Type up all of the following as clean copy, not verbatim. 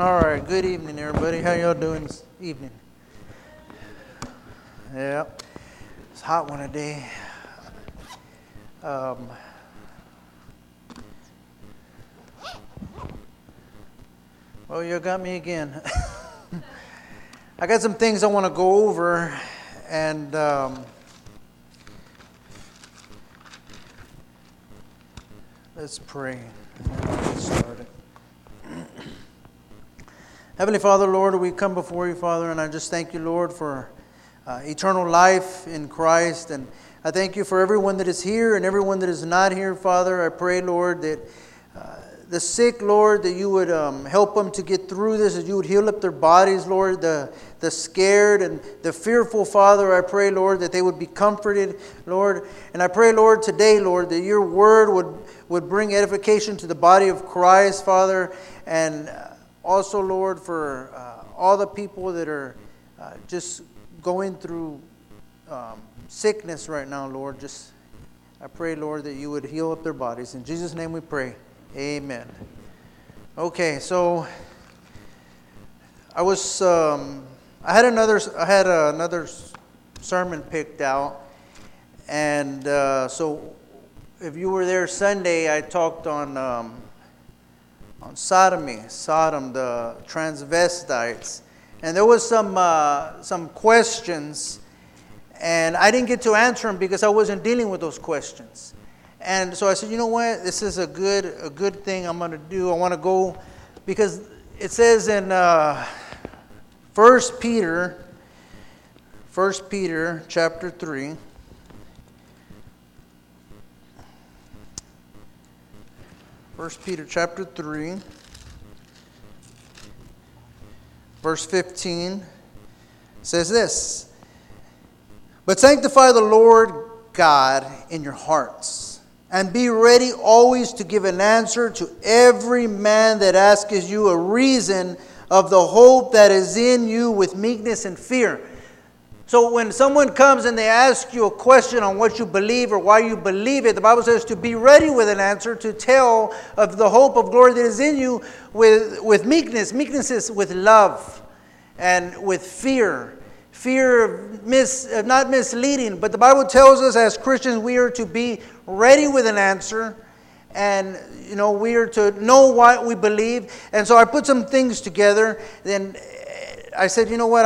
All right, good evening, everybody. How y'all doing this evening? Yeah, it's a hot one today. Well, you got me again. I got some things I want to go over, and let's pray. Get started. Heavenly Father, Lord, we come before you, Father, and I just thank you, Lord, for eternal life in Christ. And I thank you for everyone that is here and everyone that is not here, Father. I pray, Lord, that the sick, Lord, that you would help them to get through this, that you would heal up their bodies, Lord, the scared and the fearful, Father. I pray, Lord, that they would be comforted, Lord. And I pray, Lord, today, Lord, that your word would bring edification to the body of Christ, Father. And also, Lord, for all the people that are just going through sickness right now, Lord, I pray, Lord, that you would heal up their bodies. In Jesus' name we pray. Amen. Okay, so I had another sermon picked out, and so if you were there Sunday, I talked on Sodom, the transvestites, and there was some questions, and I didn't get to answer them because I wasn't dealing with those questions. And so I said, you know what, this is a good thing I'm going to do. I want to go, because it says in 1 Peter chapter 3, verse 15, says this: "But sanctify the Lord God in your hearts, and be ready always to give an answer to every man that asketh you a reason of the hope that is in you with meekness and fear." So when someone comes and they ask you a question on what you believe or why you believe it, the Bible says to be ready with an answer, to tell of the hope of glory that is in you with meekness. Meekness is with love and with fear. Fear of not misleading. But the Bible tells us as Christians we are to be ready with an answer. And, we are to know what we believe. And so I put some things together. Then I said, you know what,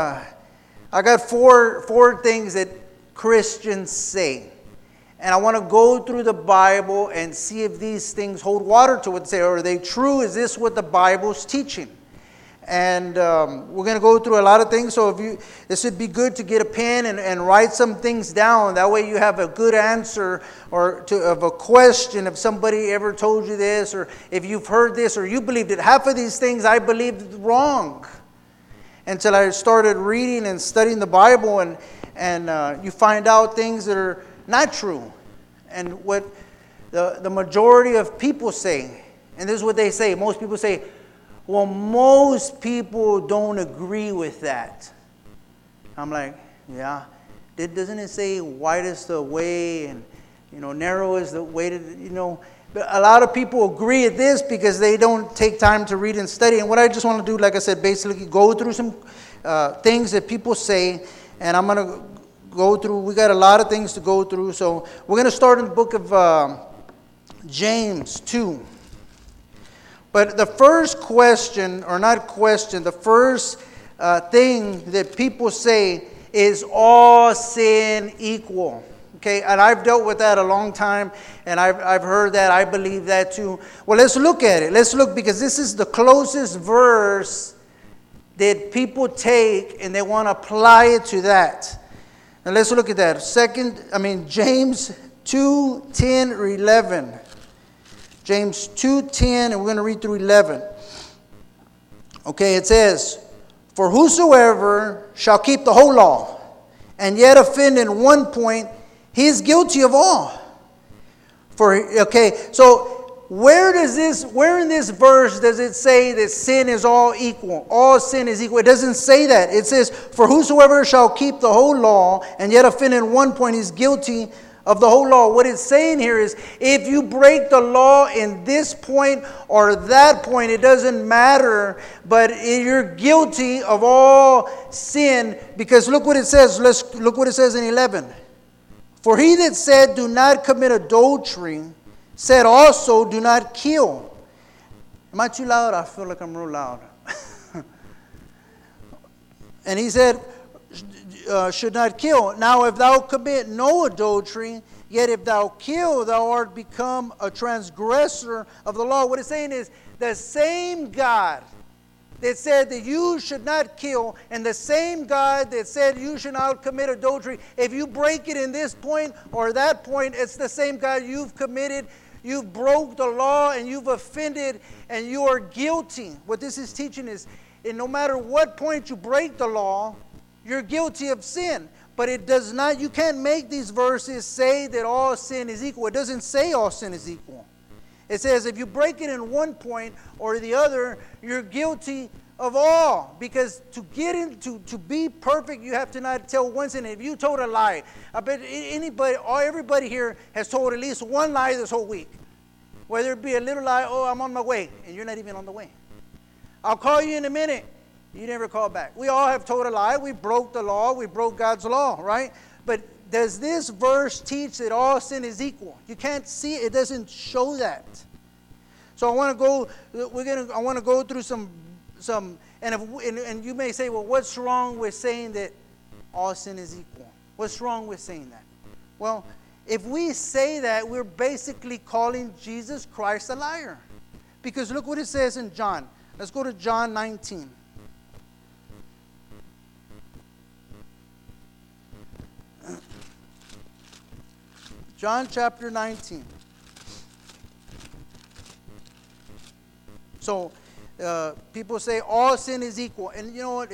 I got four things that Christians say. And I want to go through the Bible and see if these things hold water to what they say. Are they true? Is this what the Bible's teaching? And we're going to go through a lot of things. So this would be good to get a pen and write some things down. That way you have a good answer of a question. If somebody ever told you this, or if you've heard this, or you believed it. Half of these things I believed wrong until I started reading and studying the Bible, and you find out things that are not true. And what the majority of people say, and this is what they say. Most people say, well, most people don't agree with that. I'm like, yeah. Doesn't it say wide is the way and, narrow is the way to, But a lot of people agree with this because they don't take time to read and study. And what I just want to do, like I said, basically go through some things that people say. And I'm going to go through, we got a lot of things to go through. So we're going to start in the book of James 2. But the first question, or not question, the first thing that people say is all sin equal. Okay, and I've dealt with that a long time, and I've heard that. I believe that too. Well, let's look at it. Let's look, because this is the closest verse that people take, and they want to apply it to that. Now let's look at that. James 2, 10 or 11. James 2:10, and we're going to read through 11. Okay, it says, "For whosoever shall keep the whole law, and yet offend in one point, he is guilty of all." So where in this verse does it say that sin is all equal? All sin is equal. It doesn't say that. It says, "For whosoever shall keep the whole law, and yet offend in one point, is guilty of the whole law. What it's saying here is, if you break the law in this point or that point, it doesn't matter, but you're guilty of all sin. Because look what it says. Look what it says in 11. For he that said, do not commit adultery, said also, do not kill. Am I too loud? I feel like I'm real loud. And he said, should not kill. Now, if thou commit no adultery, yet if thou kill, thou art become a transgressor of the law. What it's saying is, the same God that said that you should not kill, and the same God that said you should not commit adultery, if you break it in this point or that point, it's the same God. You've committed, you've broke the law, and you've offended, and you are guilty. What this is teaching is, no matter what point you break the law, you're guilty of sin. But it does not, you can't make these verses say that all sin is equal. It doesn't say all sin is equal. It says if you break it in one point or the other, you're guilty of all. Because to get into, to be perfect, you have to not tell one sin. If you told a lie, I bet anybody, or everybody here has told at least one lie this whole week. Whether it be a little lie, oh, I'm on my way, and you're not even on the way. I'll call you in a minute. You never call back. We all have told a lie. We broke the law. We broke God's law, right? But does this verse teach that all sin is equal? You can't see it. It doesn't show that. So I want to go through some and you may say, well, what's wrong with saying that all sin is equal? What's wrong with saying that? Well, if we say that, we're basically calling Jesus Christ a liar. Because look what it says in John. Let's go to John 19. John chapter 19. So people say all sin is equal, and you know what?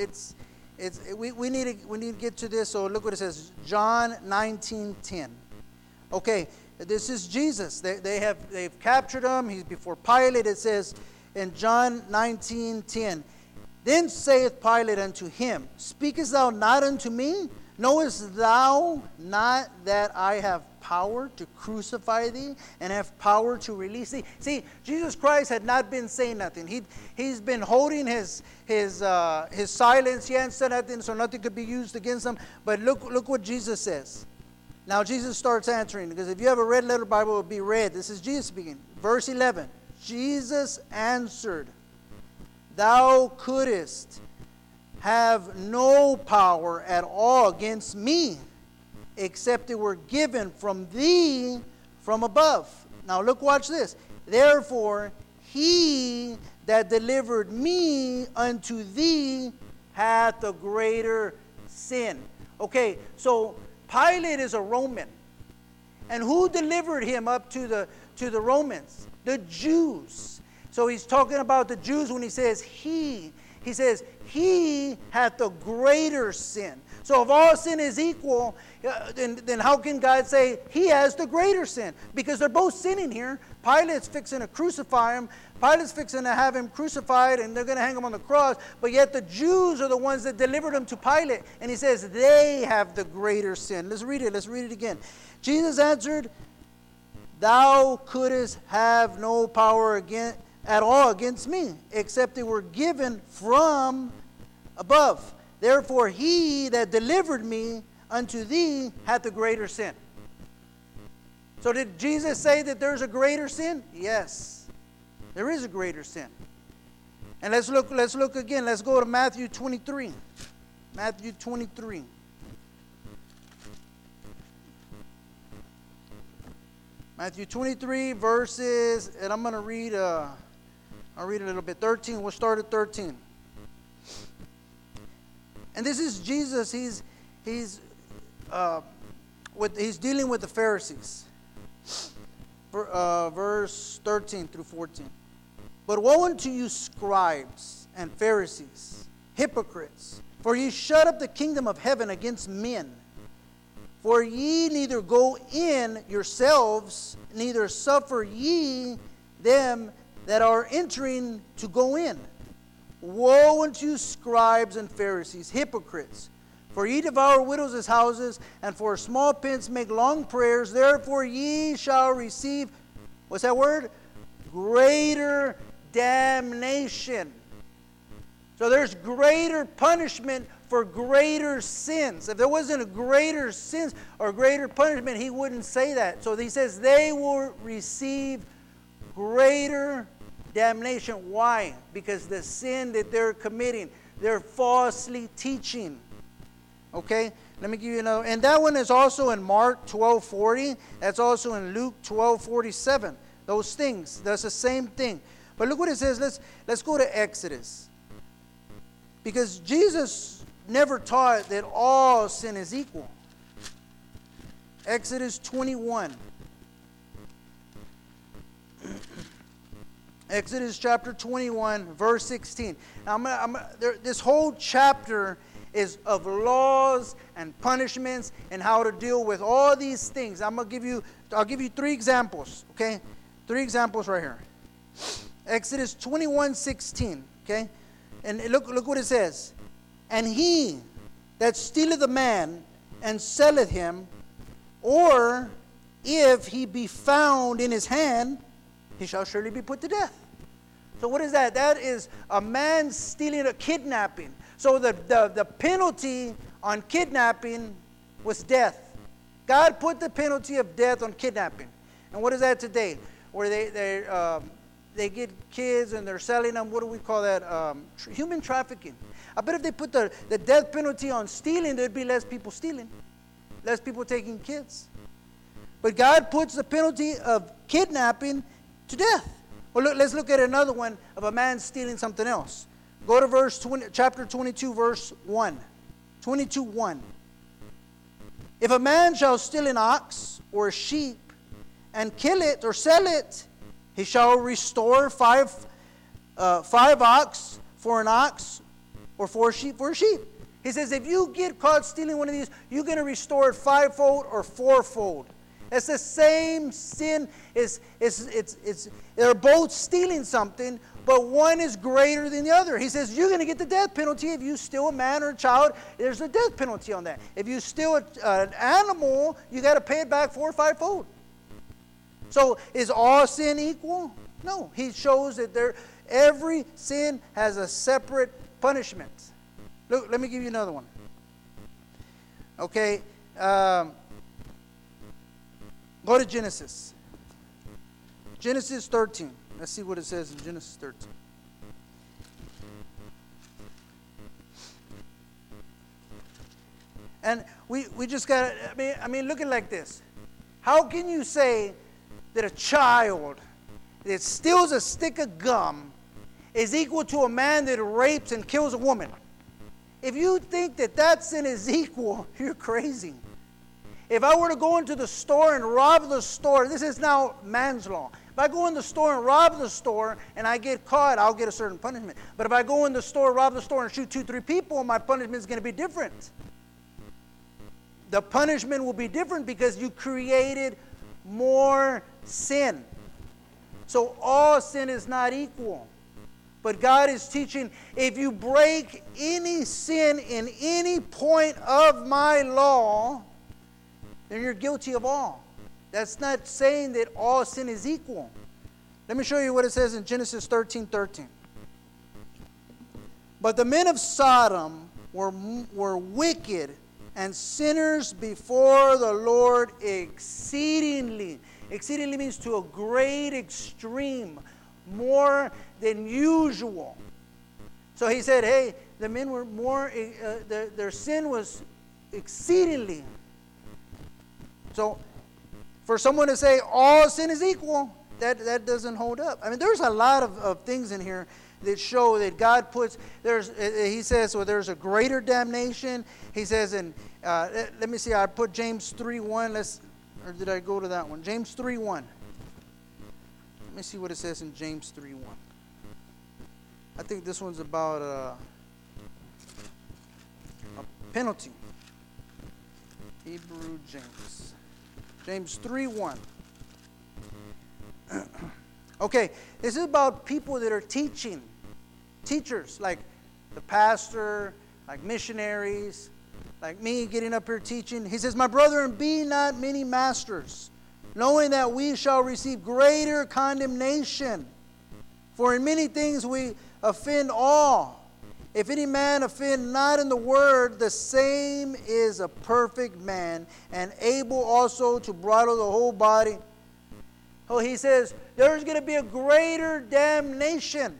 We need to get to this. So look what it says. John 19:10. Okay, this is Jesus. They've captured him. He's before Pilate. It says in John 19:10. Then saith Pilate unto him, Speakest thou not unto me? Knowest thou not that I have power to crucify thee and have power to release thee? See, Jesus Christ had not been saying nothing. He's been holding his silence. He hadn't said nothing, so nothing could be used against him. But look what Jesus says. Now Jesus starts answering, because if you have a red letter Bible, it will be red. This is Jesus speaking. Verse 11. Jesus answered, Thou couldest have no power at all against me, except it were given from thee from above. Now look, watch this. Therefore, he that delivered me unto thee hath a greater sin. Okay, so Pilate is a Roman. And who delivered him up to the Romans? The Jews. So he's talking about the Jews when he says he. He says, he hath a greater sin. So if all sin is equal, then how can God say he has the greater sin? Because they're both sinning here. Pilate's fixing to crucify him. Pilate's fixing to have him crucified, and they're going to hang him on the cross. But yet the Jews are the ones that delivered him to Pilate. And he says they have the greater sin. Let's read it. Let's read it again. Jesus answered, Thou couldest have no power at all against me, except it were given from above. Therefore he that delivered me unto thee hath a greater sin. So did Jesus say that there's a greater sin? Yes, there is a greater sin. And let's look again. Let's go to Matthew 23. Matthew 23. Matthew 23 verses, and I'm going to read I'll read a little bit. 13. We'll start at 13. And this is Jesus. He's dealing with the Pharisees. Verse 13 through 14. But woe unto you, scribes and Pharisees, hypocrites, for ye shut up the kingdom of heaven against men. For ye neither go in yourselves, neither suffer ye them that are entering to go in. Woe unto you, scribes and Pharisees, hypocrites, For ye devour widows' houses, and for small pence make long prayers. Therefore ye shall receive, what's that word? Greater damnation. So there's greater punishment for greater sins. If there wasn't a greater sins or greater punishment, he wouldn't say that. So he says they will receive greater damnation. Why? Because the sin that they're committing, they're falsely teaching. Okay? Let me give you another. And that one is also in Mark 12:40. That's also in Luke 12:47. Those things. That's the same thing. But look what it says. Let's go to Exodus. Because Jesus never taught that all sin is equal. Exodus 21. Exodus chapter 21, verse 16. Now, this whole chapter is of laws and punishments and how to deal with all these things. I'll give you 3 examples, okay? 3 examples right here. Exodus 21:16, okay? And look what it says. And he that stealeth a man and selleth him, or if he be found in his hand, he shall surely be put to death. So what is that? That is a man stealing, a kidnapping. So the penalty on kidnapping was death. God put the penalty of death on kidnapping. And what is that today? Where they get kids and they're selling them. What do we call that? Human trafficking. I bet if they put the death penalty on stealing, there'd be less people stealing. Less people taking kids. But God puts the penalty of kidnapping to death. Well, let's look at another one of a man stealing something else. Go to chapter 22, verse 1. 22:1. If a man shall steal an ox or a sheep and kill it or sell it, he shall restore five ox for an ox or 4 sheep for a sheep. He says if you get caught stealing one of these, you're going to restore it 5-fold or 4-fold. It's the same sin. They're both stealing something, but one is greater than the other. He says you're going to get the death penalty if you steal a man or a child. There's a death penalty on that. If you steal an animal, you got to pay it back 4 or 5-fold. So is all sin equal? No. He shows that every sin has a separate punishment. Look, let me give you another one. Okay. Go to Genesis. Genesis 13. Let's see what it says in Genesis 13. And we just got, I mean, look at it like this. How can you say that a child that steals a stick of gum is equal to a man that rapes and kills a woman? If you think that sin is equal, you're crazy. If I were to go into the store and rob the store, this is now man's law. If I go in the store and rob the store and I get caught, I'll get a certain punishment. But if I go in the store, rob the store, and shoot 2-3 people, my punishment is going to be different. The punishment will be different because you created more sin. So all sin is not equal. But God is teaching, if you break any sin in any point of my law, then you're guilty of all. That's not saying that all sin is equal. Let me show you what it says in Genesis 13:13. But the men of Sodom were wicked and sinners before the Lord exceedingly. Exceedingly means to a great extreme, more than usual. So he said, hey, the men were more, their sin was exceedingly. So for someone to say all sin is equal, that doesn't hold up. I mean, there's a lot of things in here that show that God puts, he says, well, there's a greater damnation. He says, let me see, I put James 3:1, or did I go to that one? James 3:1. Let me see what it says in James 3:1. I think this one's about a penalty. Hebrew James. James 3:1. Okay, this is about people that are teaching. Teachers, like the pastor, like missionaries, like me getting up here teaching. He says, my brethren, be not many masters, knowing that we shall receive greater condemnation. For in many things we offend all. If any man offend not in the word, the same is a perfect man, and able also to bridle the whole body. Oh, he says, there's going to be a greater damnation.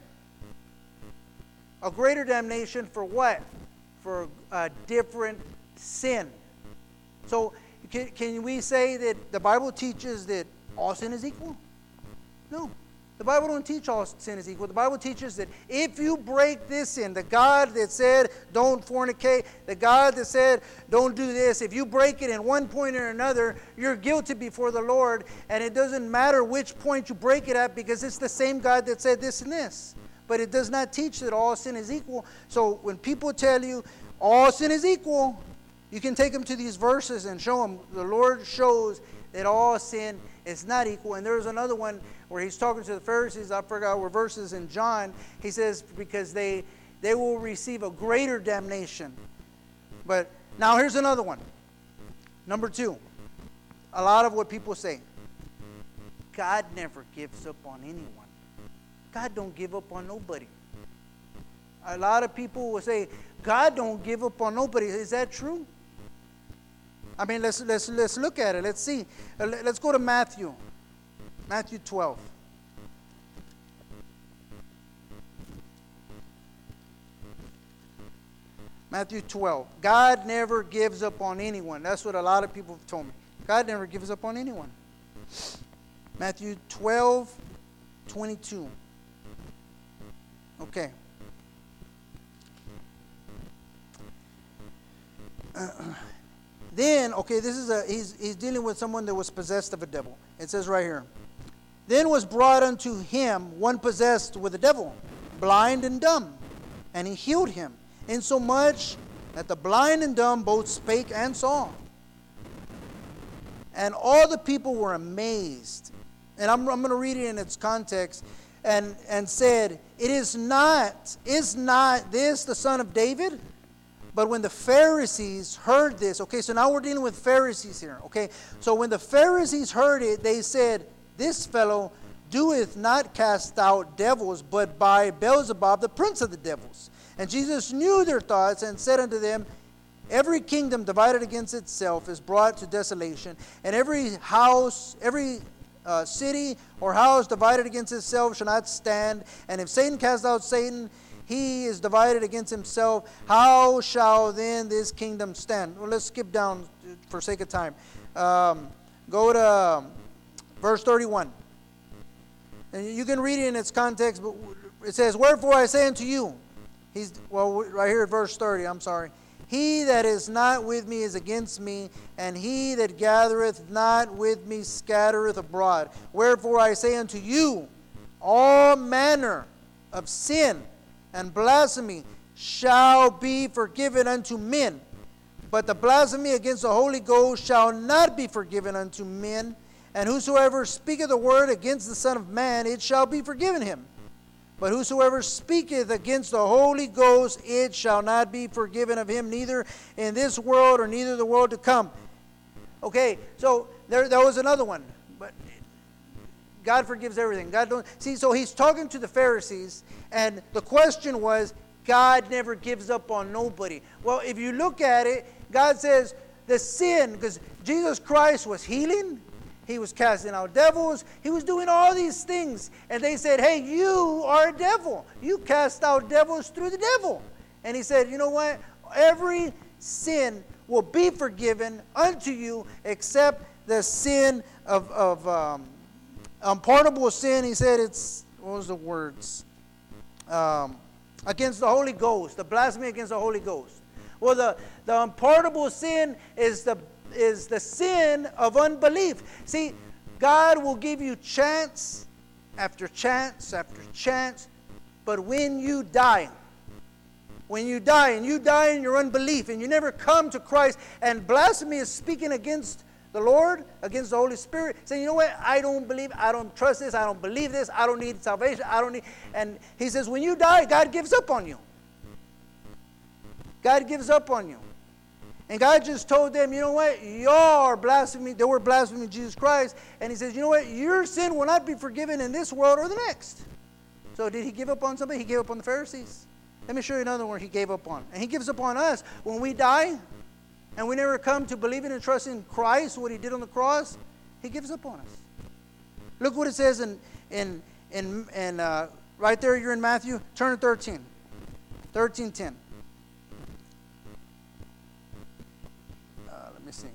A greater damnation for what? For a different sin. So, can we say that the Bible teaches that all sin is equal? No. The Bible don't teach all sin is equal. The Bible teaches that if you break this sin, the God that said don't fornicate, the God that said don't do this, if you break it in one point or another, you're guilty before the Lord, and it doesn't matter which point you break it at because it's the same God that said this and this. But it does not teach that all sin is equal. So when people tell you all sin is equal, you can take them to these verses and show them the Lord shows that all sin is not equal. And there's another one where he's talking to the Pharisees. I forgot what verses in John. He says because they will receive a greater damnation. But now here's another one. Number 2. A lot of what people say. God never gives up on anyone. God don't give up on nobody. A lot of people will say, God don't give up on nobody. Is that true? I mean, let's look at it. Let's see. Let's go to Matthew. Matthew 12. Matthew 12. God never gives up on anyone. That's what a lot of people have told me. God never gives up on anyone. Matthew 12, 22. Okay. Then, okay, this is he's dealing with someone that was possessed of a devil. It says right here, then was brought unto him one possessed with a devil, blind and dumb, and he healed him, insomuch that the blind and dumb both spake and saw. And all the people were amazed. And I'm going to read it in its context. And said, is not this the son of David? But when the Pharisees heard this, okay, so now we're dealing with Pharisees here, okay? So when the Pharisees heard it, they said, this fellow doeth not cast out devils, but by Beelzebub, the prince of the devils. And Jesus knew their thoughts and said unto them, every kingdom divided against itself is brought to desolation, and every house, every city or house divided against itself shall not stand. And if Satan cast out Satan, he is divided against himself. How shall then this kingdom stand? Well, let's skip down for sake of time. Go to verse 31. And you can read it in its context, but it says, wherefore I say unto you, right here at verse 30, I'm sorry. He that is not with me is against me, and he that gathereth not with me scattereth abroad. Wherefore I say unto you, all manner of sin and blasphemy shall be forgiven unto men, but the blasphemy against the Holy Ghost shall not be forgiven unto men. And whosoever speaketh a word against the Son of Man, it shall be forgiven him. But whosoever speaketh against the Holy Ghost, it shall not be forgiven of him, neither in this world or neither the world to come. Okay, so there was another one. But God forgives everything. God don't see. So he's talking to the Pharisees, and the question was, God never gives up on nobody. Well, if you look at it, God says the sin, because Jesus Christ was healing. He was casting out devils. He was doing all these things. And they said, hey, you are a devil. You cast out devils through the devil. And he said, you know what? Every sin will be forgiven unto you except the sin of unpardonable sin. He said what was the words? Against the Holy Ghost. The blasphemy against the Holy Ghost. Well, the unpardonable sin is the sin of unbelief. See, God will give you chance after chance after chance, but when you die and you die in your unbelief and you never come to Christ, and blasphemy is speaking against the Lord, against the Holy Spirit, saying, you know what, I don't believe, I don't trust this, I don't believe this, I don't need salvation, and he says, when you die, God gives up on you. God gives up on you. And God just told them, you know what? Y'all are blaspheming. They were blaspheming Jesus Christ. And he says, you know what? Your sin will not be forgiven in this world or the next. So did he give up on somebody? He gave up on the Pharisees. Let me show you another one he gave up on. And he gives up on us. When we die and we never come to believing and trusting in Christ, what he did on the cross, he gives up on us. Look what it says in right there, you're in Matthew. Turn to 13. 13:10. Let me see.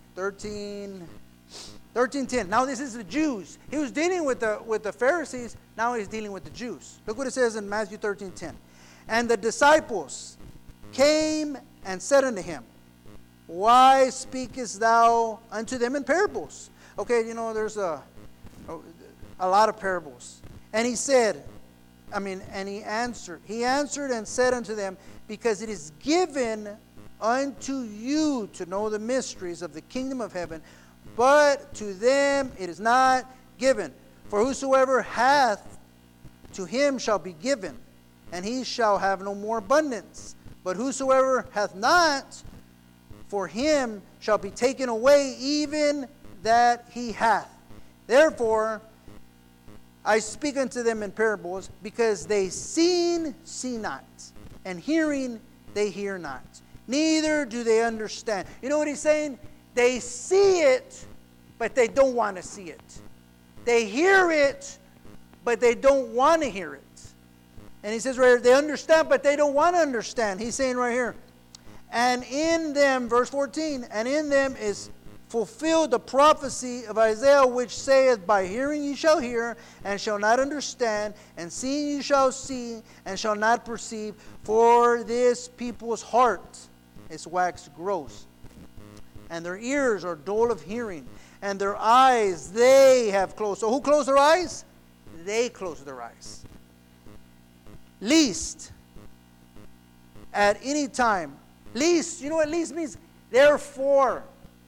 13:10. Now this is the Jews. He was dealing with the Pharisees. Now he's dealing with the Jews. Look what it says in Matthew 13:10. And the disciples came and said unto him, Why speakest thou unto them in parables? Okay, you know, there's a lot of parables. And he said, and he answered and said unto them, Because it is given unto you to know the mysteries of the kingdom of heaven, but to them it is not given. For whosoever hath, to him shall be given, and he shall have no more abundance. But whosoever hath not, for him shall be taken away even that he hath. Therefore, I speak unto them in parables, because they see not, and hearing they hear not, neither do they understand. You know what he's saying? They see it, but they don't want to see it. They hear it, but they don't want to hear it. And he says right here, they understand, but they don't want to understand. He's saying right here, and in them, verse 14, and in them is fulfilled the prophecy of Isaiah, which saith, By hearing ye shall hear, and shall not understand, and seeing ye shall see, and shall not perceive, for this people's heart is waxed gross, and their ears are dull of hearing, and their eyes they have closed. So who closed their eyes? They closed their eyes. Least at any time. Least, you know what least means? Therefore,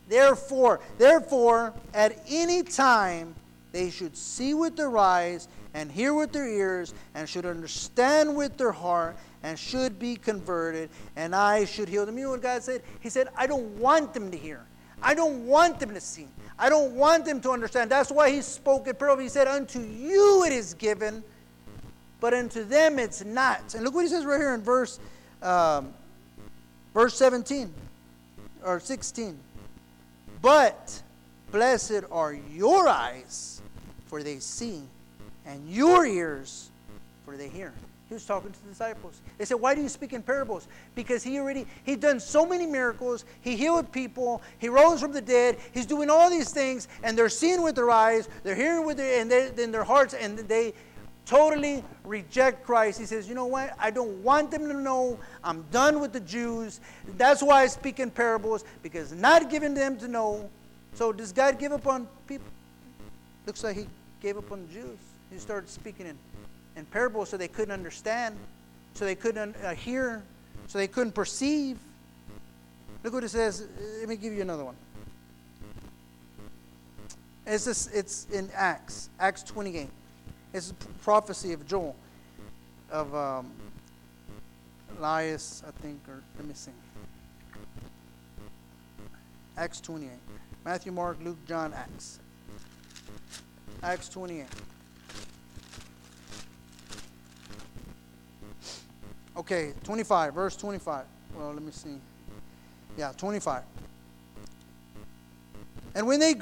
at any time, they should see with their eyes, and hear with their ears, and should understand with their heart, and should be converted, and I should heal them. You know what God said? He said, I don't want them to hear. I don't want them to see. I don't want them to understand. That's why he spoke in parable. He said, unto you it is given, but unto them it's not. And look what he says right here in verse 17 or 16. But blessed are your eyes, for they see, and your ears, for they hear. He was talking to the disciples. They said, why do you speak in parables? Because he'd done so many miracles. He healed people. He rose from the dead. He's doing all these things, and they're seeing with their eyes, they're hearing with their hearts, and they totally reject Christ. He says, you know what? I don't want them to know. I'm done with the Jews. That's why I speak in parables, because not giving them to know. So does God give up on people? Looks like he gave up on the Jews. He started speaking in parables so they couldn't understand, so they couldn't hear, so they couldn't perceive. Look what it says. Let me give you another one. It's in Acts 28. It's a prophecy of Joel, of Elias, I think, or let me see. Acts 28. Matthew, Mark, Luke, John, Acts. Acts 28. Okay, 25, verse 25. Well, let me see. Yeah, 25. And when they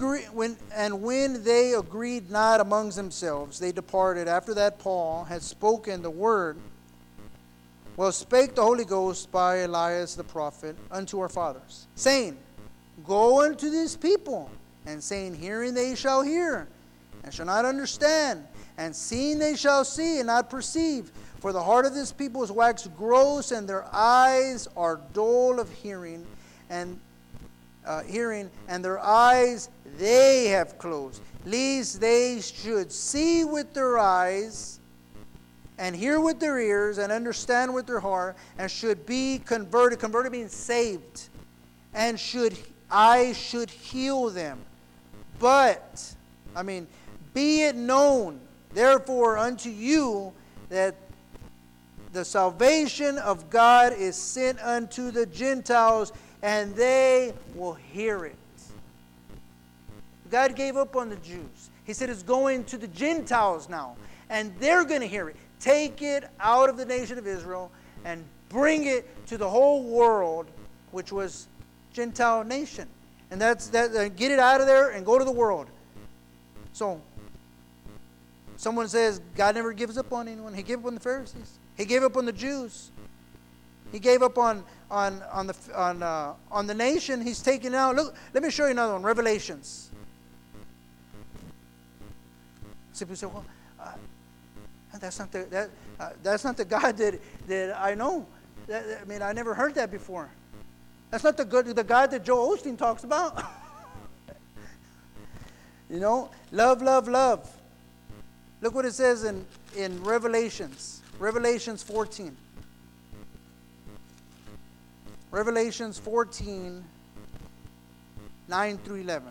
agreed not amongst themselves, they departed. After that Paul had spoken the word, spake the Holy Ghost by Elias the prophet unto our fathers, saying, Go unto these people, and saying, Hearing they shall hear, and shall not understand, and seeing they shall see, and not perceive. For the heart of this people is waxed gross, and their eyes are dull of hearing, and their eyes they have closed, lest they should see with their eyes, and hear with their ears, and understand with their heart, and should be converted. Converted means saved. And I should heal them. But, be it known, therefore, unto you that the salvation of God is sent unto the Gentiles, and they will hear it. God gave up on the Jews. He said it's going to the Gentiles now, and they're going to hear it. Take it out of the nation of Israel and bring it to the whole world, which was Gentile nation. And that's that. Get it out of there and go to the world. So, someone says God never gives up on anyone. He gave up on the Pharisees. He gave up on the Jews. He gave up on the nation. He's taken out. Look, let me show you another one. Revelations. Some people say, "Well, that's not the God that I know. I mean, I never heard that before. That's not the God that Joel Osteen talks about." You know, love, love, love. Look what it says in Revelations. Revelations 14. Revelations 14, 9 through 11.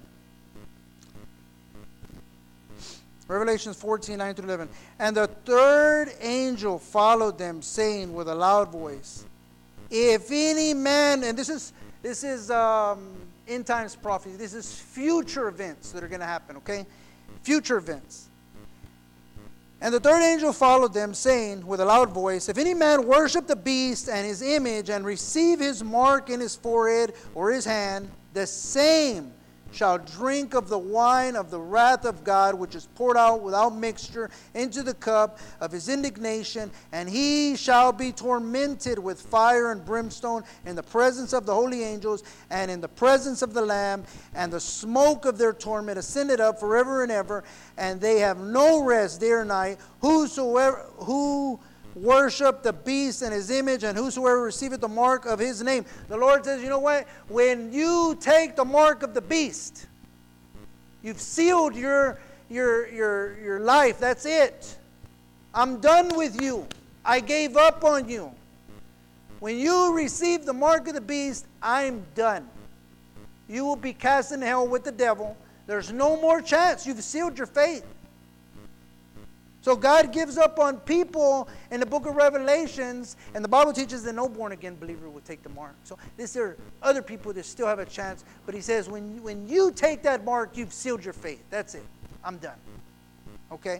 Revelations 14, 9 through 11. And the third angel followed them, saying with a loud voice, if any man, and this is end times prophecy. This is future events that are going to happen, okay? Future events. And the third angel followed them, saying with a loud voice, if any man worship the beast and his image and receive his mark in his forehead or his hand, the same shall drink of the wine of the wrath of God, which is poured out without mixture into the cup of his indignation, and he shall be tormented with fire and brimstone in the presence of the holy angels and in the presence of the Lamb, and the smoke of their torment ascended up forever and ever, and they have no rest day or night, who worship the beast and his image, and whosoever receiveth the mark of his name. The Lord says, you know what? When you take the mark of the beast, you've sealed your life. That's it. I'm done with you. I gave up on you. When you receive the mark of the beast, I'm done. You will be cast in hell with the devil. There's no more chance. You've sealed your fate. So God gives up on people in the book of Revelations, and the Bible teaches that no born-again believer will take the mark. So there are other people that still have a chance, but he says when you take that mark, you've sealed your faith. That's it. I'm done. Okay?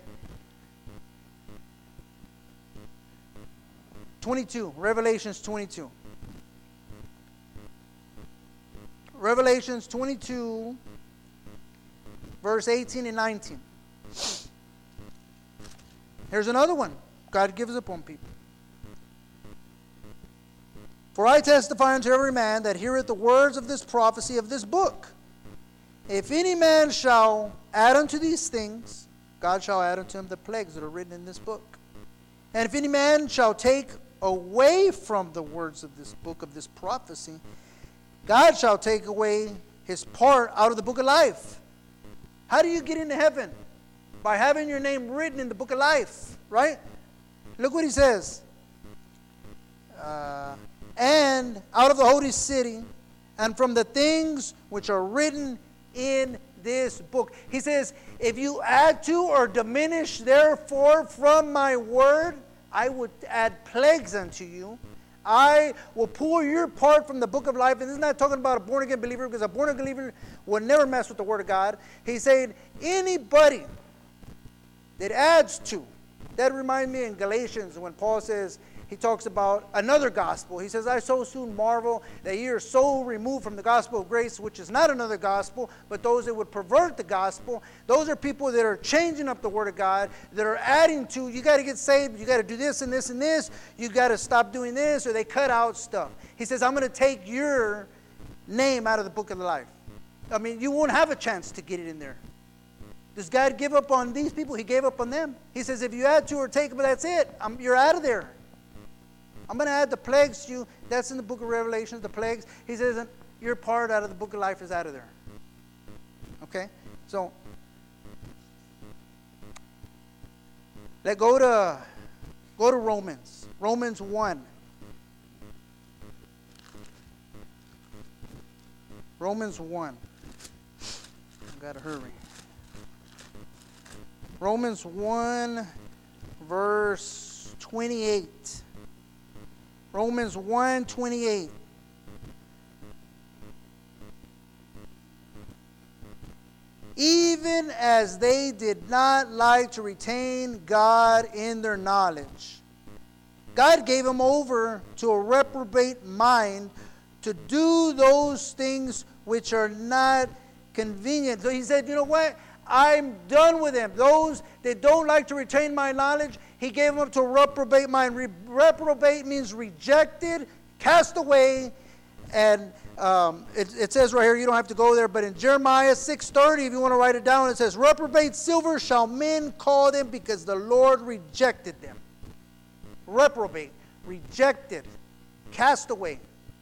22, Revelations 22. Revelations 22, verse 18 and 19. Here's another one. God gives up on people. For I testify unto every man that heareth the words of this prophecy of this book. If any man shall add unto these things, God shall add unto him the plagues that are written in this book. And if any man shall take away from the words of this book of this prophecy, God shall take away his part out of the book of life. How do you get into heaven? By having your name written in the book of life, right? Look what he says. And out of the holy city, and from the things which are written in this book. He says, if you add to or diminish therefore from my word, I would add plagues unto you. I will pull your part from the book of life. And this is not talking about a born-again believer, because a born-again believer will never mess with the word of God. He's saying anybody that adds to. That reminds me in Galatians when Paul says, he talks about another gospel. He says, I so soon marvel that ye are so removed from the gospel of grace, which is not another gospel, but those that would pervert the gospel. Those are people that are changing up the word of God, that are adding to, you got to get saved, you got to do this and this and this, you got to stop doing this, or they cut out stuff. He says, I'm going to take your name out of the book of life. I mean, you won't have a chance to get it in there. Does God give up on these people? He gave up on them. He says, if you add to or take, but that's it. You're out of there. I'm going to add the plagues to you. That's in the book of Revelation, the plagues. He says, your part out of the book of life is out of there. Okay? So, go to Romans. Romans 1. Romans 1. I've got to hurry. Romans 1, verse 28. Romans 1, 28. even as they did not like to retain God in their knowledge. God gave them over to a reprobate mind to do those things which are not convenient. So he said, you know what? I'm done with them. Those that don't like to retain my knowledge, he gave them up to a reprobate mind. Reprobate means rejected, cast away. And it says right here, you don't have to go there, but in Jeremiah 6:30, if you want to write it down, it says, reprobate silver shall men call them because the Lord rejected them. Reprobate, rejected, cast away.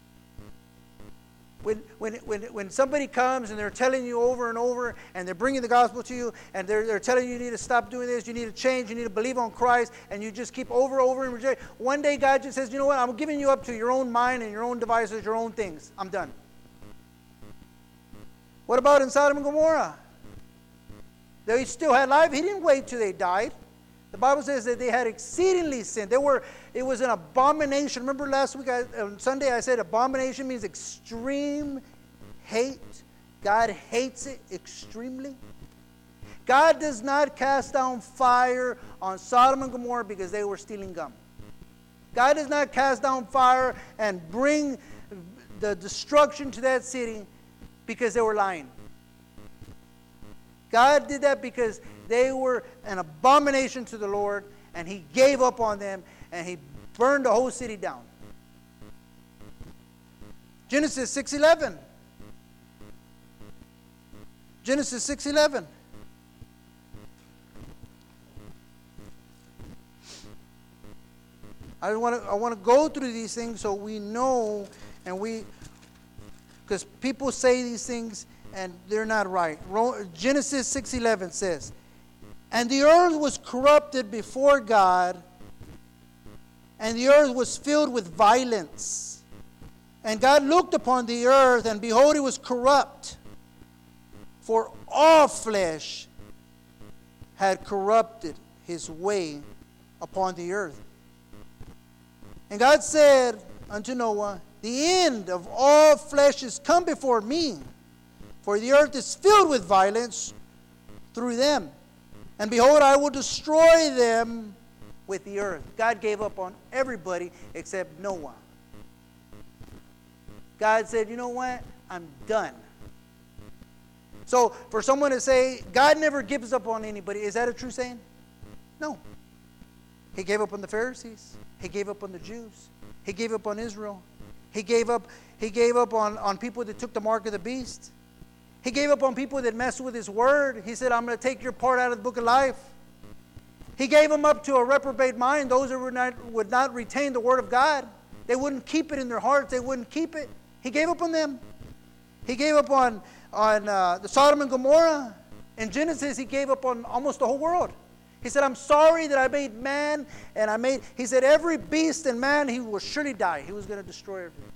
When somebody comes and they're telling you over and over and they're bringing the gospel to you and they're telling you need to stop doing this, you need to change, you need to believe on Christ, and you just keep over and reject. One day God just says, you know what, I'm giving you up to your own mind and your own devices, your own things. I'm done. What about in Sodom and Gomorrah? They still had life. He didn't wait till they died. The Bible says that they had exceedingly sinned. It was an abomination. Remember last week, on Sunday, I said abomination means extreme hate. God hates it extremely. God does not cast down fire on Sodom and Gomorrah because they were stealing gum. God does not cast down fire and bring the destruction to that city because they were lying. God did that because they were an abomination to the Lord, and He gave up on them, and He burned the whole city down. Genesis 6:11. Genesis 6:11. I want to go through these things so we know, and because people say these things and they're not right. Genesis 6:11 says, and the earth was corrupted before God, and the earth was filled with violence. And God looked upon the earth, and behold, it was corrupt, for all flesh had corrupted his way upon the earth. And God said unto Noah, the end of all flesh is come before me, for the earth is filled with violence through them. And behold, I will destroy them with the earth. God gave up on everybody except Noah. God said, you know what? I'm done. So for someone to say, God never gives up on anybody, is that a true saying? No. He gave up on the Pharisees. He gave up on the Jews. He gave up on Israel. He gave up on people that took the mark of the beast. He gave up on people that messed with His word. He said, I'm going to take your part out of the book of life. He gave them up to a reprobate mind, those who would not retain the word of God. They wouldn't keep it in their hearts. They wouldn't keep it. He gave up on them. He gave up on the Sodom and Gomorrah. In Genesis, He gave up on almost the whole world. He said, I'm sorry that I made man, and He said, every beast and man, He will surely die. He was going to destroy everything.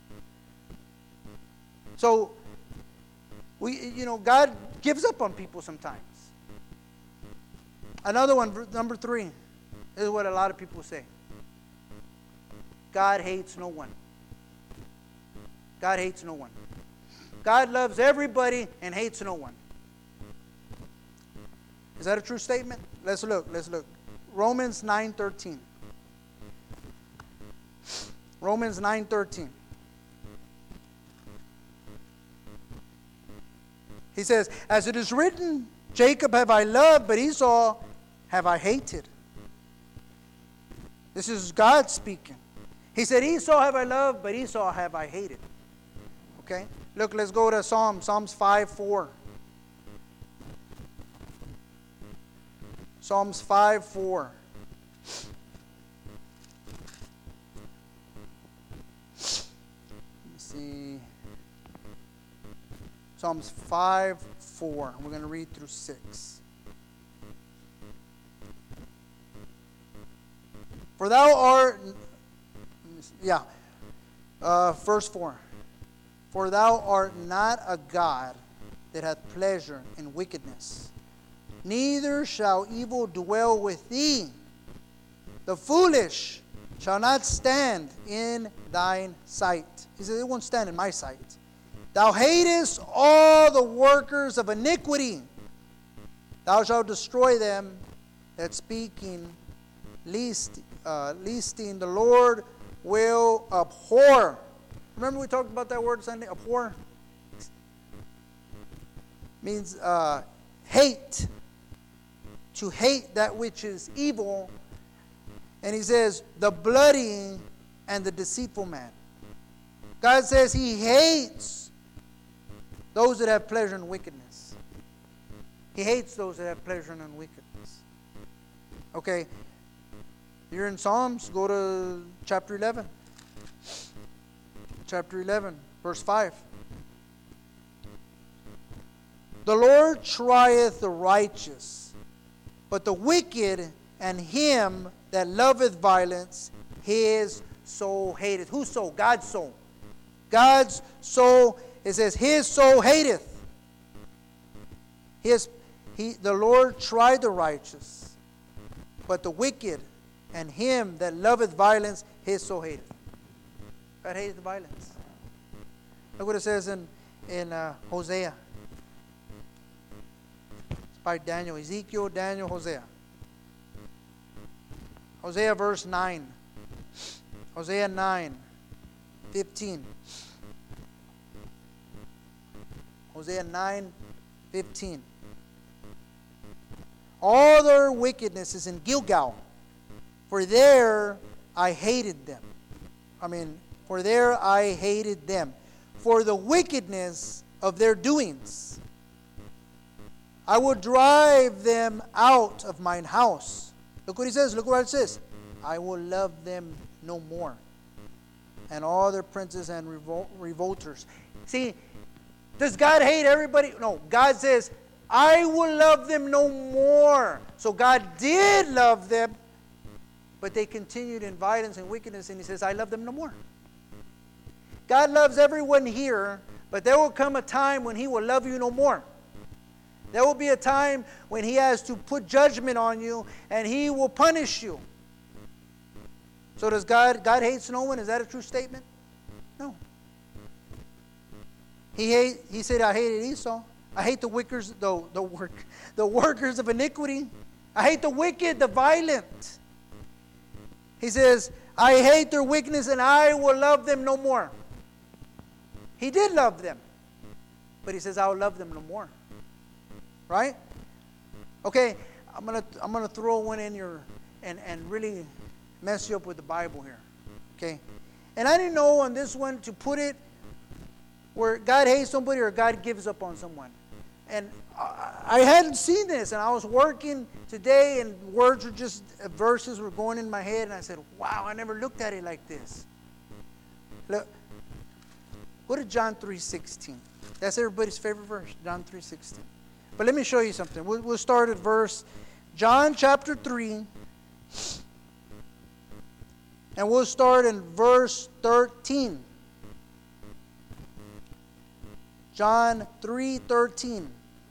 So, God gives up on people sometimes. Another one, number 3, is what a lot of people say. God hates no one. God hates no one. God loves everybody and hates no one. Is that a true statement? Let's look. Romans 9:13. Romans 9:13. He says, as it is written, Jacob have I loved, but Esau have I hated. This is God speaking. He said, Esau have I loved, but Esau have I hated. Okay? Look, let's go to Psalms 5:4. Psalms 5:4. Let me see. Psalms 5:4. We're going to read through 6. For thou art, verse 4. For thou art not a God that hath pleasure in wickedness, neither shall evil dwell with thee. The foolish shall not stand in thine sight. He said, it won't stand in my sight. Thou hatest all the workers of iniquity. Thou shalt destroy them that speaking leasting the Lord will abhor. Remember we talked about that word Sunday? Abhor means hate. To hate that which is evil. And he says, the bloody and the deceitful man. God says he hates those that have pleasure in wickedness. He hates those that have pleasure in wickedness. Okay. You're in Psalms, go to chapter 11. Chapter 11, verse 5. The Lord trieth the righteous, but the wicked and him that loveth violence, his soul hateth. Whose soul? God's soul. God's soul, it says, his soul hateth. The Lord tried the righteous, but the wicked and him that loveth violence, his soul hateth. God hates violence. Look what it says in Hosea. It's by Daniel. Ezekiel, Daniel, Hosea. Hosea verse 9. Hosea 9, 15. Hosea 9, 15. All their wickedness is in Gilgal, for there I hated them. For there I hated them. For the wickedness of their doings. I will drive them out of mine house. Look what he says. Look what it says. I will love them no more. And all their princes and revolters. See, does God hate everybody? No. God says, I will love them no more. So God did love them, but they continued in violence and wickedness, and he says, I love them no more. God loves everyone here, but there will come a time when he will love you no more. There will be a time when he has to put judgment on you, and he will punish you. So does God hates no one? Is that a true statement? No. He said, I hated Esau. I hate the workers of iniquity. I hate the wicked, the violent. He says, I hate their wickedness and I will love them no more. He did love them. But he says, I will love them no more. Right? Okay, I'm gonna throw one in your and really mess you up with the Bible here. Okay? And I didn't know on this one to put it where God hates somebody or God gives up on someone. And I hadn't seen this, and I was working today, and verses were going in my head, and I said, wow, I never looked at it like this. Look, go to John 3:16. That's everybody's favorite verse, John 3:16. But let me show you something. We'll start at John chapter 3, and we'll start in verse 13. John 3:13.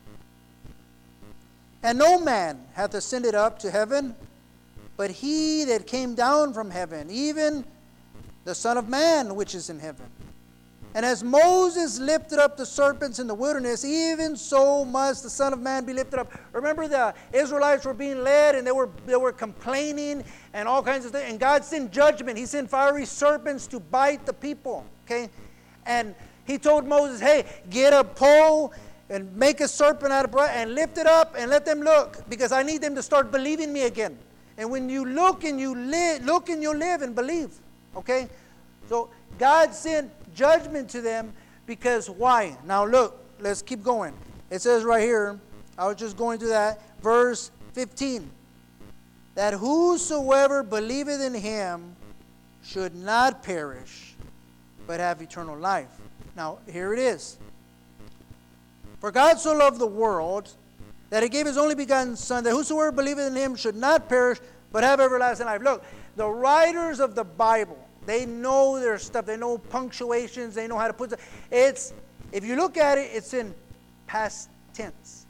And no man hath ascended up to heaven, but he that came down from heaven, even the Son of Man which is in heaven. And as Moses lifted up the serpents in the wilderness, even so must the Son of Man be lifted up. Remember, the Israelites were being led, and they were complaining and all kinds of things. And God sent judgment. He sent fiery serpents to bite the people. Okay, and he told Moses, hey, get a pole and make a serpent out of brass and lift it up and let them look, because I need them to start believing me again. And when you look and you live and believe. Okay? So God sent judgment to them because why? Now look, let's keep going. It says right here, I was just going to that, verse 15. That whosoever believeth in him should not perish, but have eternal life. Now, here it is. For God so loved the world that he gave his only begotten Son, that whosoever believeth in him should not perish, but have everlasting life. Look, the writers of the Bible, they know their stuff. They know punctuations. They know how to put it. If you look at it, it's in past tense.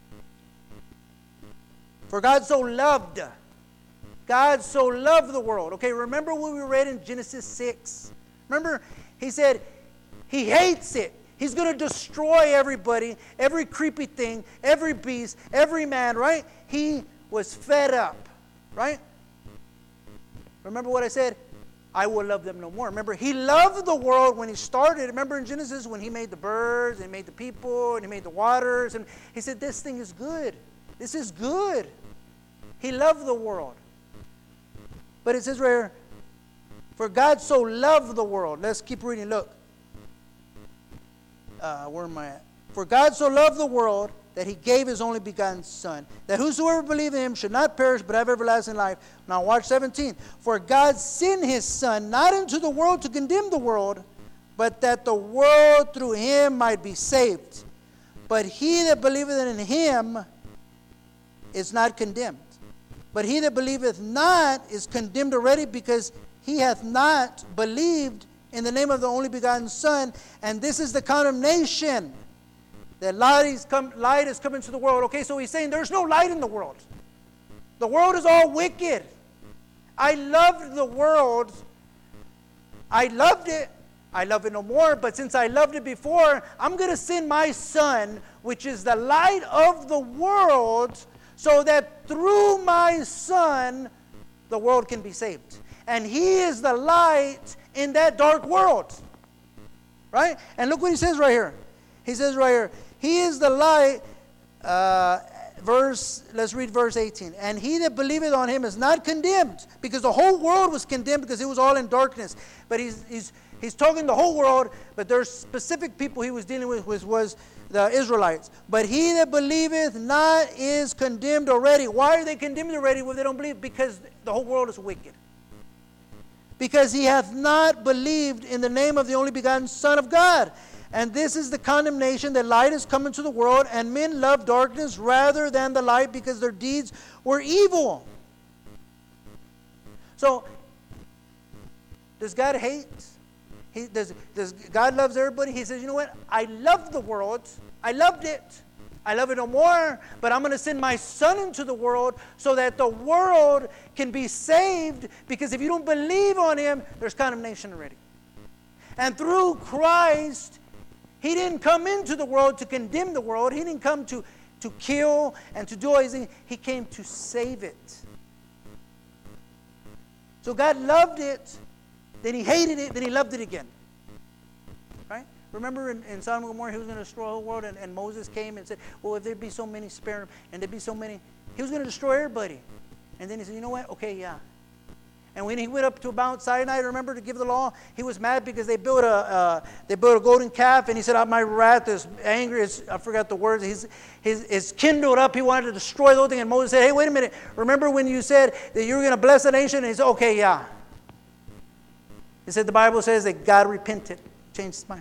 For God so loved the world. Okay, remember what we read in Genesis 6? Remember, he said he hates it. He's going to destroy everybody, every creepy thing, every beast, every man, right? He was fed up, right? Remember what I said? I will love them no more. Remember, he loved the world when he started. Remember in Genesis when he made the birds, and he made the people, and he made the waters, and he said, this thing is good. This is good. He loved the world. But it says right here, for God so loved the world. Let's keep reading. Look. Where am I at? For God so loved the world that he gave his only begotten Son, that whosoever believe in him should not perish but have everlasting life. Now watch 17. For God sent his Son not into the world to condemn the world, but that the world through him might be saved. But he that believeth in him is not condemned. But he that believeth not is condemned already, because he hath not believed in the name of the only begotten Son. And this is the condemnation, that light has come into the world. Okay, so he's saying there's no light in the world. The world is all wicked. I loved the world. I loved it. I love it no more. But since I loved it before, I'm going to send my Son, which is the light of the world, so that through my Son, the world can be saved. And he is the light in that dark world. Right? And look what he says right here. He says right here, he is the light, let's read verse 18. And he that believeth on him is not condemned, because the whole world was condemned because it was all in darkness. But he's talking the whole world, but there's specific people he was dealing with, which was the Israelites. But he that believeth not is condemned already. Why are they condemned already when they don't believe? Because the whole world is wicked. Because he hath not believed in the name of the only begotten Son of God. And this is the condemnation, that light is come into the world, and men love darkness rather than the light, because their deeds were evil. So, does God hate? Does God loves everybody? He says, you know what? I love the world. I loved it. I love it no more, but I'm going to send my Son into the world so that the world can be saved, because if you don't believe on him, there's condemnation already. And through Christ, he didn't come into the world to condemn the world. He didn't come to kill and to do all these things. He came to save it. So God loved it, then he hated it, then he loved it again. Right? Remember in Sodom and Gomorrah, he was going to destroy the whole world, and Moses came and said, well, if there be so many, spare them, and there be so many, he was going to destroy everybody. And then he said, you know what? Okay, yeah. And when he went up to Mount Sinai, remember, to give the law, he was mad because they built a golden calf, and he said, my wrath is angry. I forgot the words. He's kindled up. He wanted to destroy the whole thing. And Moses said, hey, wait a minute. Remember when you said that you were going to bless the nation? And he said, okay, yeah. He said the Bible says that God repented, changed his mind.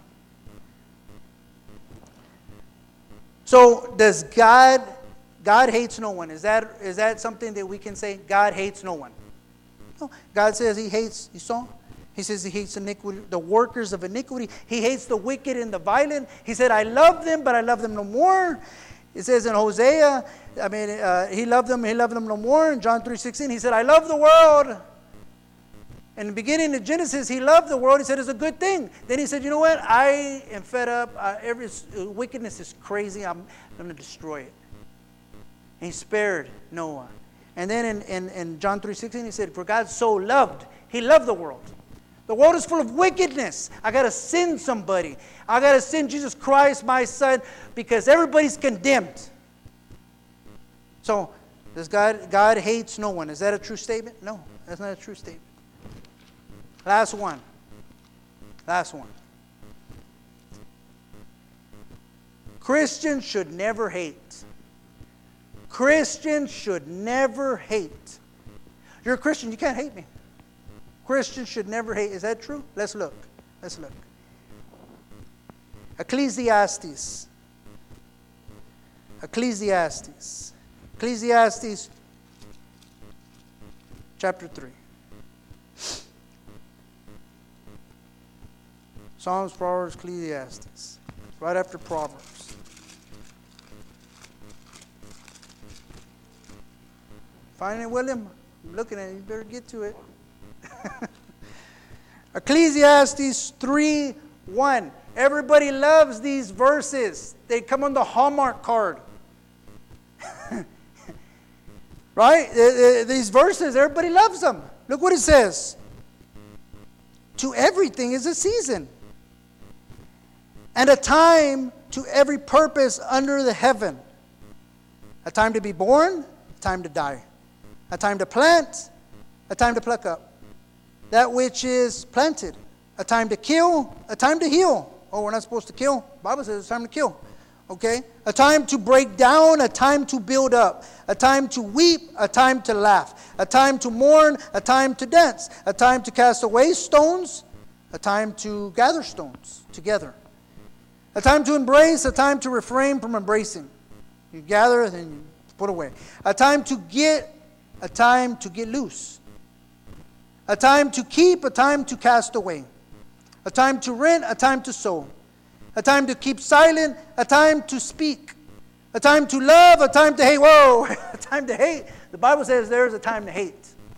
So does God hates no one? Is that something that we can say? God hates no one. No. God says he hates, you saw? He says he hates iniquity, the workers of iniquity. He hates the wicked and the violent. He said, I love them, but I love them no more. It says in Hosea, he loved them no more. In John 3:16, he said, I love the world. In the beginning of Genesis, he loved the world. He said it's a good thing. Then he said, you know what? I am fed up. Every wickedness is crazy. I'm going to destroy it. And he spared Noah. And then in John 3:16, he said, for God so loved, he loved the world. The world is full of wickedness. I got to send somebody. I got to send Jesus Christ, my Son, because everybody's condemned. So, does God hates no one? Is that a true statement? No, that's not a true statement. Last one. Christians should never hate. Christians should never hate. You're a Christian, you can't hate me. Christians should never hate. Is that true? Let's look. Ecclesiastes chapter 3. Psalms, Proverbs, Ecclesiastes. Right after Proverbs. Find it, William? I'm looking at it. You better get to it. Ecclesiastes 3:1. Everybody loves these verses. They come on the Hallmark card. Right? These verses, everybody loves them. Look what it says. To everything is a season, and a time to every purpose under the heaven. A time to be born, a time to die. A time to plant, a time to pluck up that which is planted. A time to kill, a time to heal. Oh, we're not supposed to kill. The Bible says it's time to kill. Okay? A time to break down, a time to build up. A time to weep, a time to laugh. A time to mourn, a time to dance. A time to cast away stones, a time to gather stones together. A time to embrace, a time to refrain from embracing. You gather, then you put away. A time to get loose. A time to keep, a time to cast away. A time to rent, a time to sow. A time to keep silent, a time to speak. A time to love, a time to hate. Whoa, a time to hate. The Bible says there's a time to hate.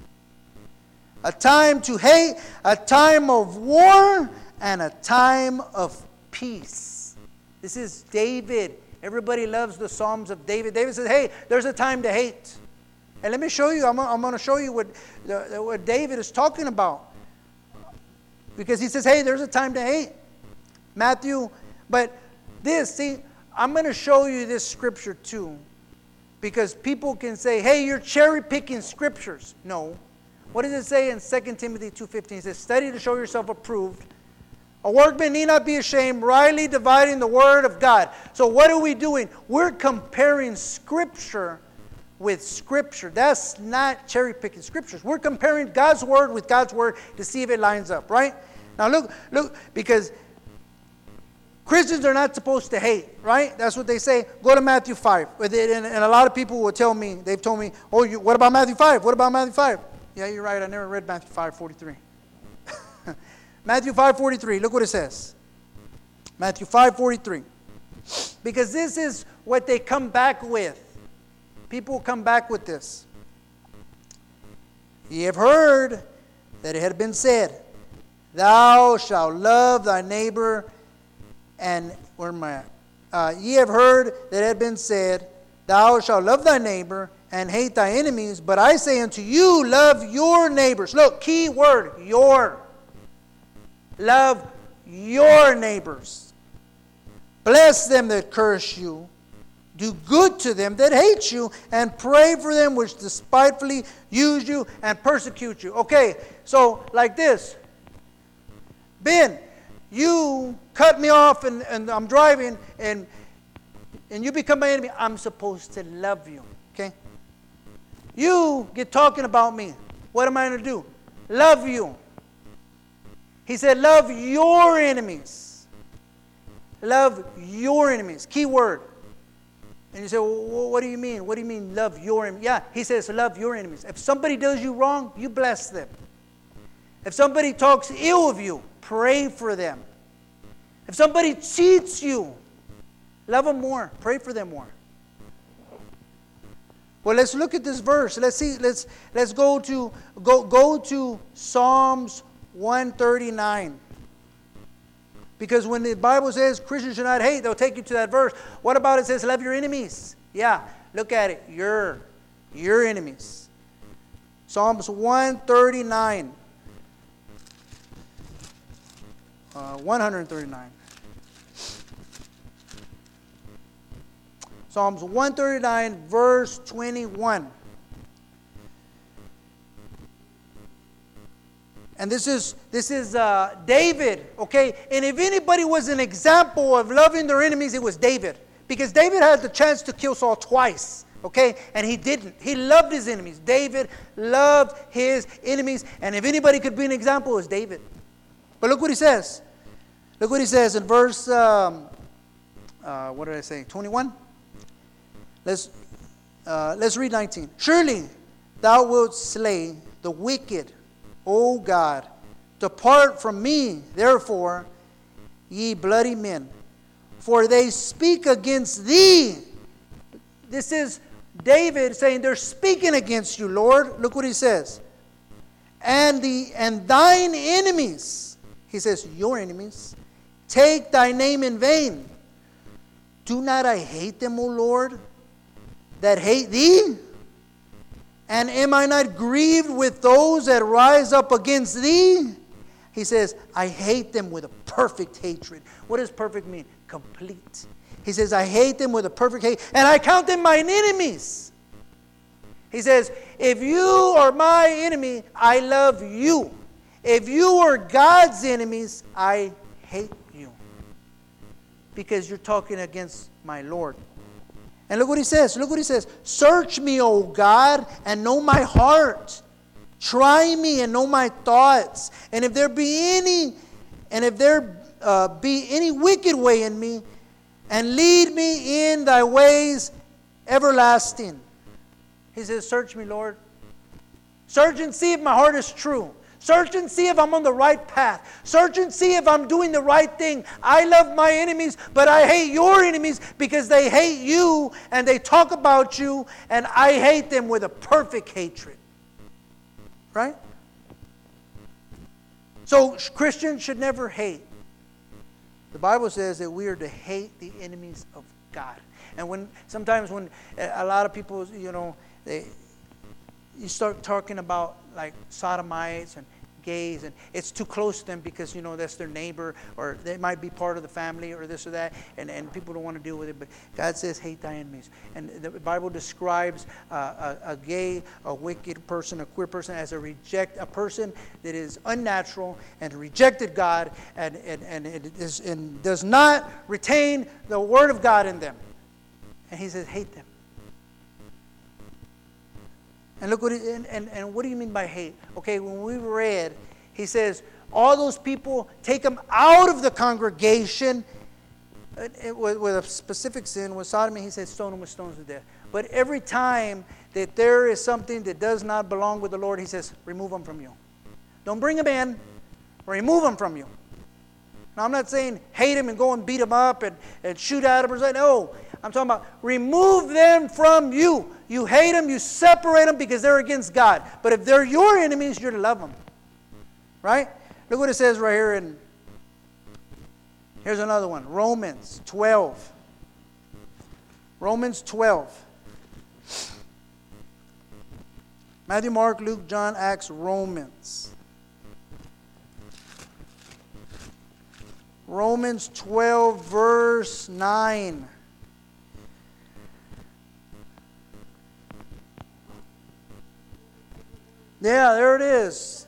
A time to hate, a time of war, and a time of peace. This is David. Everybody loves the Psalms of David. David says, hey, there's a time to hate. And let me show you, I'm going to show you what David is talking about. Because he says, hey, there's a time to hate. Matthew, but I'm going to show you this scripture too. Because people can say, hey, you're cherry picking scriptures. No. What does it say in 2 Timothy 2:15? It says, study to show yourself approved. A workman need not be ashamed, rightly dividing the word of God. So what are we doing? We're comparing scripture with scripture. That's not cherry picking scriptures. We're comparing God's word with God's word to see if it lines up, right? Now look, because Christians are not supposed to hate, right? That's what they say. Go to Matthew 5. And a lot of people will tell me, they've told me, oh, what about Matthew 5? What about Matthew 5? Yeah, you're right. I never read Matthew 5:43. Matthew 5:43. Look what it says. Matthew 5:43. Because this is what they come back with. People come back with this. Ye have heard that it had been said, thou shalt love thy neighbor. And where am I at? Ye have heard that it had been said, thou shalt love thy neighbor and hate thy enemies. But I say unto you, love your neighbors. Look, key word, your. Love your neighbors. Bless them that curse you. Do good to them that hate you, and pray for them which despitefully use you and persecute you. Okay, so like this. Ben, you cut me off and I'm driving and you become my enemy. I'm supposed to love you. Okay? You get talking about me. What am I going to do? Love you. He said, love your enemies. Love your enemies. Key word. And you say, well, what do you mean? What do you mean love your enemies? Yeah, he says love your enemies. If somebody does you wrong, you bless them. If somebody talks ill of you, pray for them. If somebody cheats you, love them more. Pray for them more. Well, let's look at this verse. Let's see. Let's go to Psalms 139. Because when the Bible says Christians should not hate, they'll take you to that verse. What about it says love your enemies? Yeah, look at it. Your enemies. Psalms 139. 139. Psalms 139, verse 21. And this is David, okay? And if anybody was an example of loving their enemies, it was David. Because David had the chance to kill Saul twice, okay? And he didn't. He loved his enemies. David loved his enemies. And if anybody could be an example, it was David. But look what he says. Look what he says in verse, 21? Let's read 19. Surely thou wilt slay the wicked, O God. Depart from me, therefore, ye bloody men, for they speak against thee. This is David saying they're speaking against you, Lord. Look what he says. And thine enemies, he says, your enemies, take thy name in vain. Do not I hate them, O Lord, that hate thee? And am I not grieved with those that rise up against thee? He says, I hate them with a perfect hatred. What does perfect mean? Complete. He says, I hate them with a perfect hate, and I count them mine enemies. He says, if you are my enemy, I love you. If you are God's enemies, I hate you. Because you're talking against my Lord. And look what he says. Look what he says. Search me, O God, and know my heart. Try me and know my thoughts. And if there be any wicked way in me, and lead me in thy ways everlasting. He says, search me, Lord. Search and see if my heart is true. Search and see if I'm on the right path. Search and see if I'm doing the right thing. I love my enemies, but I hate your enemies because they hate you and they talk about you, and I hate them with a perfect hatred. Right? So Christians should never hate. The Bible says that we are to hate the enemies of God. And sometimes when a lot of people, you start talking about like sodomites and gays, and it's too close to them because that's their neighbor, or they might be part of the family, or this or that, and people don't want to deal with it. But God says, hate thy enemies. And the Bible describes a gay, a wicked person, a queer person as a person that is unnatural and rejected God and does not retain the word of God in them. And he says, hate them. And look what what do you mean by hate? Okay, when we read, he says, all those people, take them out of the congregation with a specific sin, with sodomy. He says, stone them with stones to death. But every time that there is something that does not belong with the Lord, he says, remove them from you. Don't bring them in, remove them from you. Now, I'm not saying hate them and go and beat them up and shoot at them or something. No, I'm talking about remove them from you. You hate them, you separate them because they're against God. But if they're your enemies, you're to love them. Right? Look what it says right here. Here's another one. Romans 12. Romans 12. Matthew, Mark, Luke, John, Acts, Romans. Romans 12, verse 9. Yeah, there it is.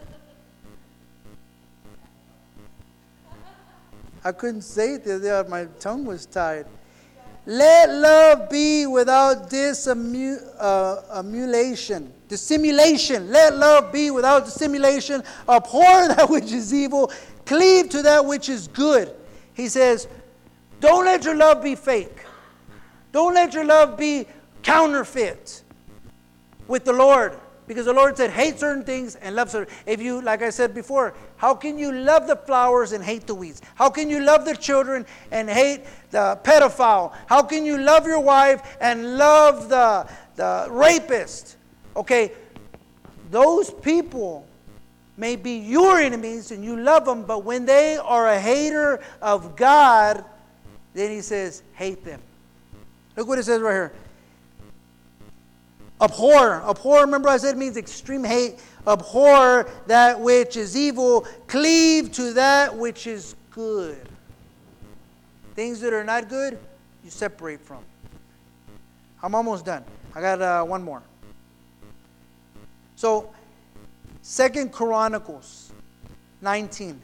I couldn't say it the other day. My tongue was tied. Let love be without dissimulation. Let love be without dissimulation. Abhor that which is evil. Cleave to that which is good. He says, don't let your love be fake. Don't let your love be counterfeit with the Lord. Because the Lord said, hate certain things and love certain. If you, like I said before, how can you love the flowers and hate the weeds? How can you love the children and hate the pedophile? How can you love your wife and love the rapist? Okay, those people may be your enemies and you love them, but when they are a hater of God, then he says, hate them. Look what it says right here. Abhor. Abhor, remember I said it means extreme hate. Abhor that which is evil. Cleave to that which is good. Things that are not good, you separate from. I'm almost done. I got one more. So, 2 Chronicles 19.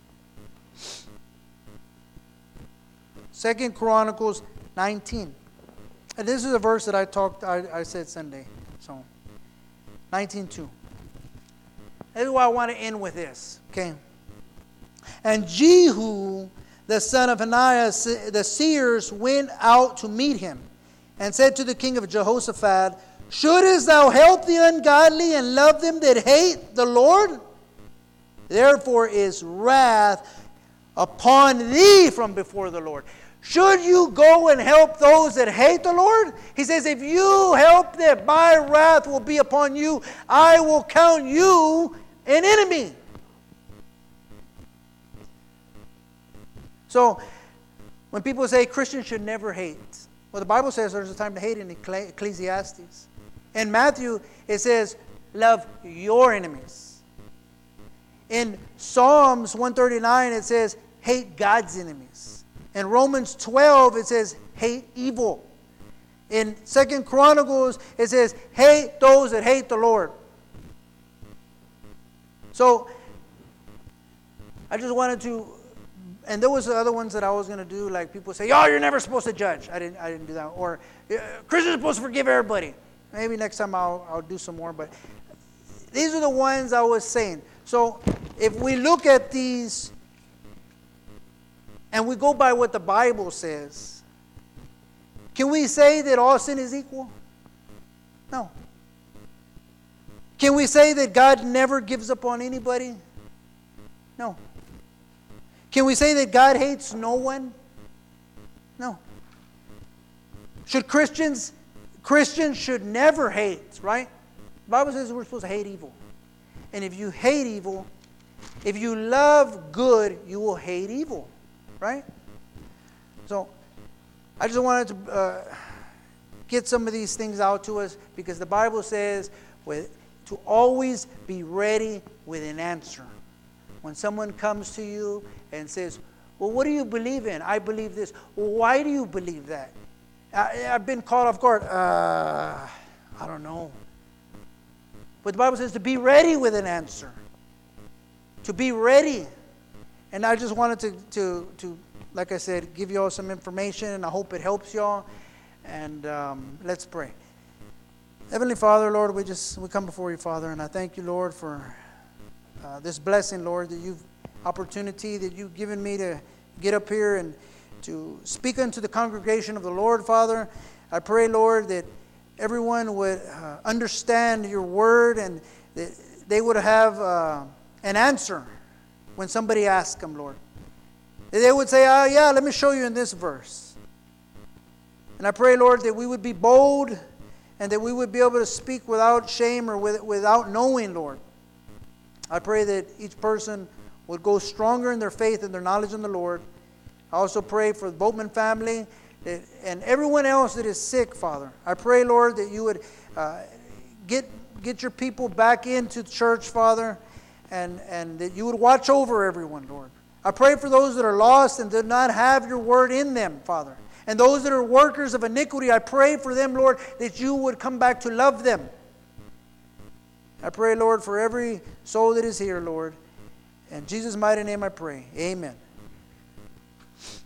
2 Chronicles 19. And this is a verse that I said Sunday. So, 19:2. This is why I want to end with this. Okay. And Jehu, the son of Hananiah, the seers, went out to meet him and said to the king of Jehoshaphat, shouldest thou help the ungodly and love them that hate the Lord? Therefore is wrath upon thee from before the Lord. Should you go and help those that hate the Lord? He says, if you help them, my wrath will be upon you. I will count you an enemy. So, when people say Christians should never hate, well, the Bible says there's a time to hate in Ecclesiastes. In Matthew, it says, love your enemies. In Psalms 139, it says, hate God's enemies. In Romans 12, it says, hate evil. In 2 Chronicles, it says, hate those that hate the Lord. So, I just wanted to, and there was the other ones that I was going to do, like people say, oh, you're never supposed to judge. I didn't do that. Or, Christians are supposed to forgive everybody. Maybe next time I'll do some more, but these are the ones I was saying. So, if we look at these, and we go by what the Bible says, can we say that all sin is equal? No. Can we say that God never gives up on anybody? No. Can we say that God hates no one? No. Should Christians should never hate, right? The Bible says we're supposed to hate evil. And if you hate evil, if you love good, you will hate evil, right? So, I just wanted to get some of these things out to us because the Bible says to always be ready with an answer. When someone comes to you and says, well, what do you believe in? I believe this. Well, why do you believe that? I've been caught off guard. I don't know. But the Bible says to be ready with an answer. To be ready. And I just wanted to like I said, give you all some information, and I hope it helps y'all. And let's pray. Heavenly Father, Lord, we come before you, Father, and I thank you, Lord, for this blessing, Lord, opportunity that you've given me to get up here and to speak unto the congregation of the Lord, Father. I pray, Lord, that everyone would understand your word and that they would have an answer when somebody asks them, Lord. They would say, oh, yeah, let me show you in this verse. And I pray, Lord, that we would be bold and that we would be able to speak without shame or without knowing, Lord. I pray that each person would go stronger in their faith and their knowledge in the Lord. I also pray for the Boatman family and everyone else that is sick, Father. I pray, Lord, that you would get your people back into church, Father, and that you would watch over everyone, Lord. I pray for those that are lost and do not have your word in them, Father. And those that are workers of iniquity, I pray for them, Lord, that you would come back to love them. I pray, Lord, for every soul that is here, Lord. In Jesus' mighty name I pray. Amen.